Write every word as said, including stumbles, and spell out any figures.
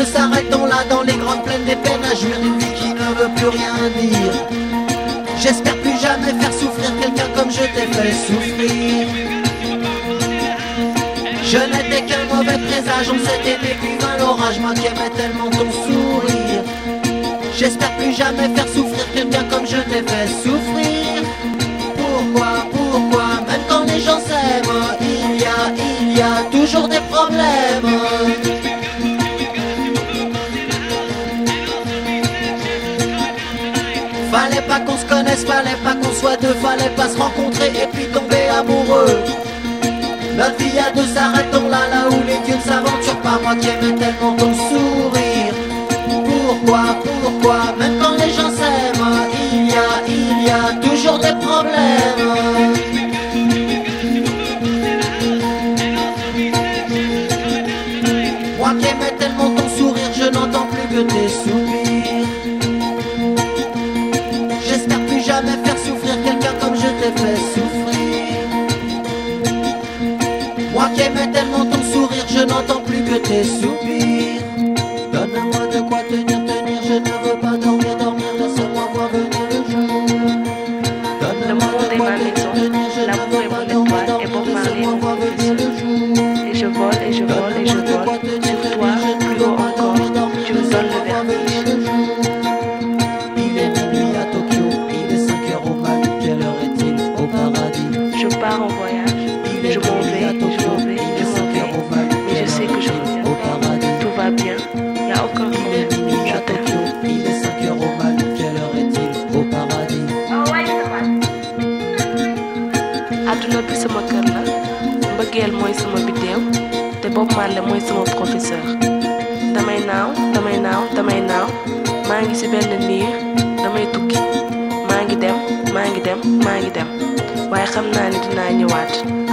de s'arrêtons là dans les grandes plaines des peines à jouir d'une vie qui ne veut plus rien dire. J'espère plus jamais faire souffrir quelqu'un comme je t'ai fait souffrir. Je n'étais qu'un mauvais présage, on s'est aimé puis vint l'orage, moi qui aimais tellement ton sourire. J'espère plus jamais faire souffrir quelqu'un comme je t'ai fait souffrir. Pourquoi, pourquoi, même quand les gens s'aiment, il y a, il y a toujours des problèmes. Fallait pas qu'on se connaisse, fallait pas qu'on soit deux, fallait pas se rencontrer et puis tomber amoureux. Notre vie à deux s'arrêtons là, là où les dieux ne s'aventurent pas, moi qui aimais tellement ton sourire. Pourquoi, pourquoi, même quand les gens s'aiment, il y a, il y a toujours des problèmes. Moi qui aimais tellement ton sourire, je n'entends plus que tes soupirs. J'espère plus jamais faire souffrir quelqu'un comme je t'ai fait souffrir. Moi qui aimais tellement ton sourire, je n'entends plus que tes soupirs. Donne-moi de quoi tenir, tenir, je ne veux pas dormir, dormir, laisse-moi voir venir le jour. Donne-moi de quoi tenir, tenir, je ne veux pas dormir, dormir, laisse-moi voir venir le jour. Et je vole, et je vole, et je vole, sur toi, plus haut encore, tu me donnes le vertige. Il est minuit à Tokyo, il est cinq heures au Mali, quelle heure est-il au paradis? Je pars en voyage, je m'en vais, je m'en vais, je m'en vais, mais je sais que je reviendrai, tout va bien, il n'y a aucun problème, je t'aime. Il est cinq heures au Mali, quelle heure est-il au paradis? Adduna bi sama kër la, mbëggeel mooy sama biddéew, te Bob Marley mooy sama professeur. Damay naaw, damay naaw, damay naaw, maa ngi ci benn niir, damay tukki, maa ngi dem, maa ngi dem, maa ngi dem, waaye xam naa ni dinaa ñëwaat.